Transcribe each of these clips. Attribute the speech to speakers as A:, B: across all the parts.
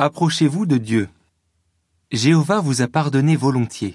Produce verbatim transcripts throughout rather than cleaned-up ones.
A: Approchez-vous de Dieu. Jéhovah vous a pardonné volontiers.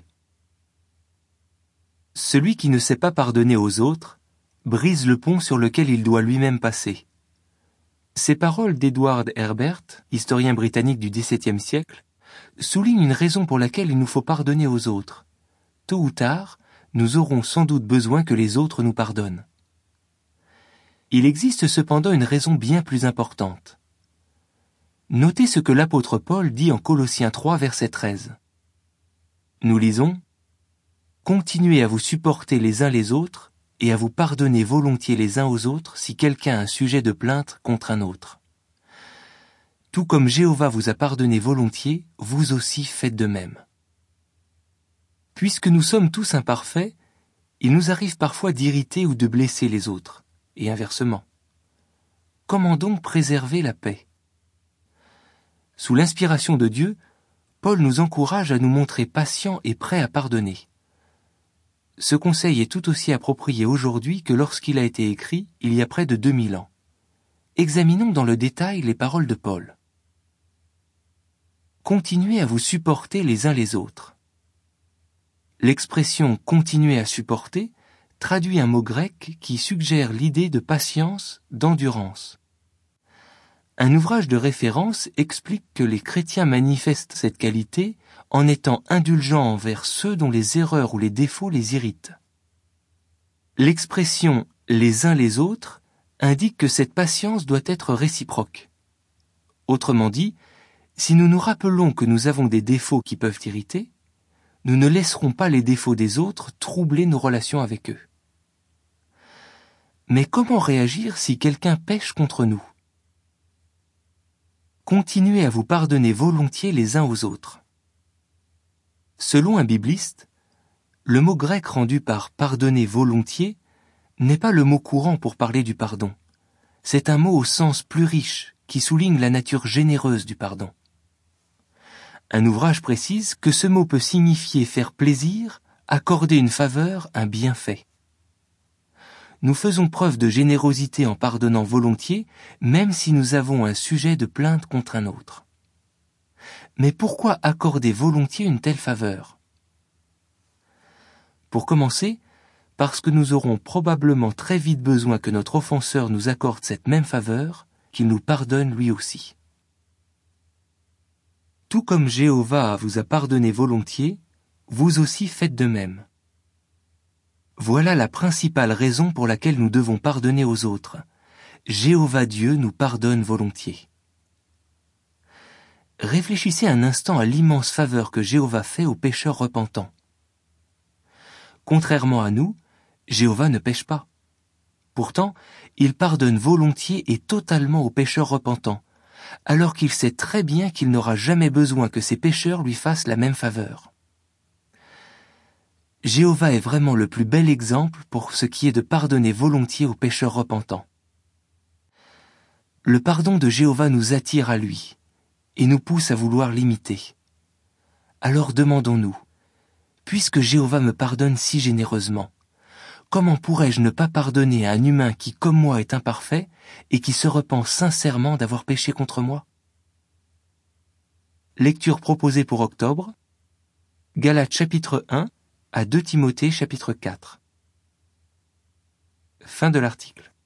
A: Celui qui ne sait pas pardonner aux autres brise le pont sur lequel il doit lui-même passer. Ces paroles d'Edward Herbert, historien britannique du dix-septième siècle, soulignent une raison pour laquelle il nous faut pardonner aux autres. Tôt ou tard, nous aurons sans doute besoin que les autres nous pardonnent. Il existe cependant une raison bien plus importante. Notez ce que l'apôtre Paul dit en Colossiens trois, verset treize. Nous lisons « Continuez à vous supporter les uns les autres et à vous pardonner volontiers les uns aux autres si quelqu'un a un sujet de plainte contre un autre. Tout comme Jéhovah vous a pardonné volontiers, vous aussi faites de même. » Puisque nous sommes tous imparfaits, il nous arrive parfois d'irriter ou de blesser les autres, et inversement. Comment donc préserver la paix ? Sous l'inspiration de Dieu, Paul nous encourage à nous montrer patients et prêts à pardonner. Ce conseil est tout aussi approprié aujourd'hui que lorsqu'il a été écrit il y a près de deux mille ans. Examinons dans le détail les paroles de Paul. Continuez à vous supporter les uns les autres. L'expression « continuer à supporter » traduit un mot grec qui suggère l'idée de patience, d'endurance. Un ouvrage de référence explique que les chrétiens manifestent cette qualité en étant indulgents envers ceux dont les erreurs ou les défauts les irritent. L'expression « les uns les autres » indique que cette patience doit être réciproque. Autrement dit, si nous nous rappelons que nous avons des défauts qui peuvent irriter, nous ne laisserons pas les défauts des autres troubler nos relations avec eux. Mais comment réagir si quelqu'un pèche contre nous ? Continuez à vous pardonner volontiers les uns aux autres. Selon un bibliste, le mot grec rendu par « pardonner volontiers » n'est pas le mot courant pour parler du pardon. C'est un mot au sens plus riche qui souligne la nature généreuse du pardon. Un ouvrage précise que ce mot peut signifier faire plaisir, accorder une faveur, un bienfait. Nous faisons preuve de générosité en pardonnant volontiers, même si nous avons un sujet de plainte contre un autre. Mais pourquoi accorder volontiers une telle faveur ? Pour commencer, parce que nous aurons probablement très vite besoin que notre offenseur nous accorde cette même faveur, qu'il nous pardonne lui aussi. Tout comme Jéhovah vous a pardonné volontiers, vous aussi faites de même. Voilà la principale raison pour laquelle nous devons pardonner aux autres. Jéhovah Dieu nous pardonne volontiers. Réfléchissez un instant à l'immense faveur que Jéhovah fait aux pécheurs repentants. Contrairement à nous, Jéhovah ne pêche pas. Pourtant, il pardonne volontiers et totalement aux pécheurs repentants, alors qu'il sait très bien qu'il n'aura jamais besoin que ces pécheurs lui fassent la même faveur. Jéhovah est vraiment le plus bel exemple pour ce qui est de pardonner volontiers aux pécheurs repentants. Le pardon de Jéhovah nous attire à lui et nous pousse à vouloir l'imiter. Alors demandons-nous, puisque Jéhovah me pardonne si généreusement, comment pourrais-je ne pas pardonner à un humain qui, comme moi, est imparfait et qui se repent sincèrement d'avoir péché contre moi ? Lecture proposée pour octobre, Galates chapitre un à deux Timothée chapitre quatre. Fin de l'article.